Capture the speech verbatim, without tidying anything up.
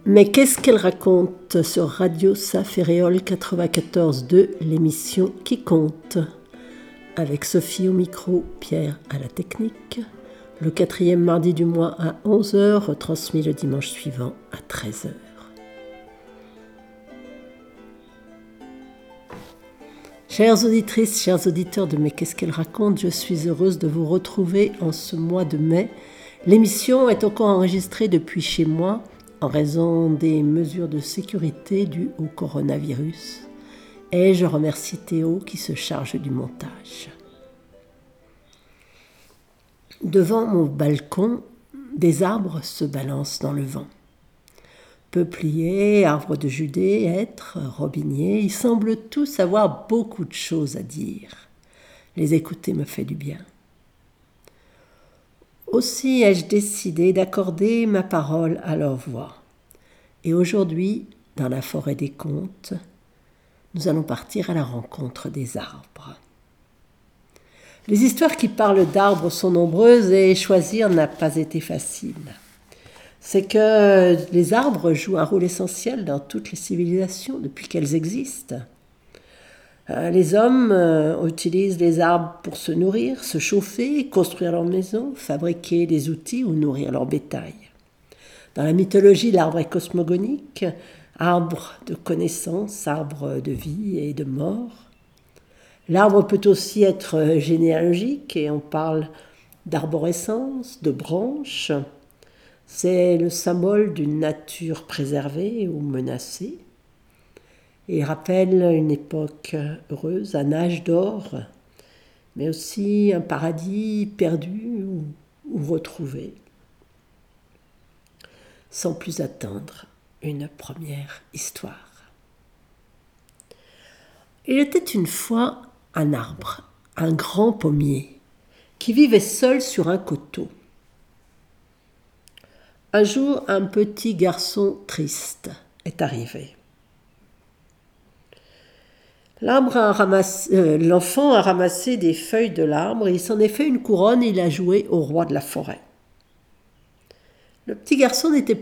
Mais qu'est-ce qu'elle raconte sur Radio Sa Ferréole quatre-vingt-quatorze deux, l'émission qui compte? Avec Sophie au micro, Pierre à la technique. Le quatrième mardi du mois à onze heures, retransmis le dimanche suivant à treize heures. Chères auditrices, chers auditeurs de Mais qu'est-ce qu'elle raconte, je suis heureuse de vous retrouver en ce mois de mai. L'émission est encore enregistrée depuis chez moi en raison des mesures de sécurité dues au coronavirus. Et je remercie Théo qui se charge du montage. Devant mon balcon, des arbres se balancent dans le vent. Peupliers, arbres de Judée, hêtres, robiniers, ils semblent tous avoir beaucoup de choses à dire. Les écouter me fait du bien. Aussi ai-je décidé d'accorder ma parole à leur voix. Et aujourd'hui, dans la forêt des contes, nous allons partir à la rencontre des arbres. Les histoires qui parlent d'arbres sont nombreuses et choisir n'a pas été facile. C'est que les arbres jouent un rôle essentiel dans toutes les civilisations depuis qu'elles existent. Les hommes utilisent les arbres pour se nourrir, se chauffer, construire leur maison, fabriquer des outils ou nourrir leur bétail. Dans la mythologie, l'arbre est cosmogonique, arbre de connaissance, arbre de vie et de mort. L'arbre peut aussi être généalogique et on parle d'arborescence, de branches. C'est le symbole d'une nature préservée ou menacée et rappelle une époque heureuse, un âge d'or, mais aussi un paradis perdu ou, ou retrouvé. Sans plus attendre, une première histoire. Il était une fois un arbre, un grand pommier, qui vivait seul sur un coteau. Un jour, un petit garçon triste est arrivé. L'arbre a ramassé, euh, l'enfant a ramassé des feuilles de l'arbre et il s'en est fait une couronne et il a joué au roi de la forêt. Le petit garçon n'était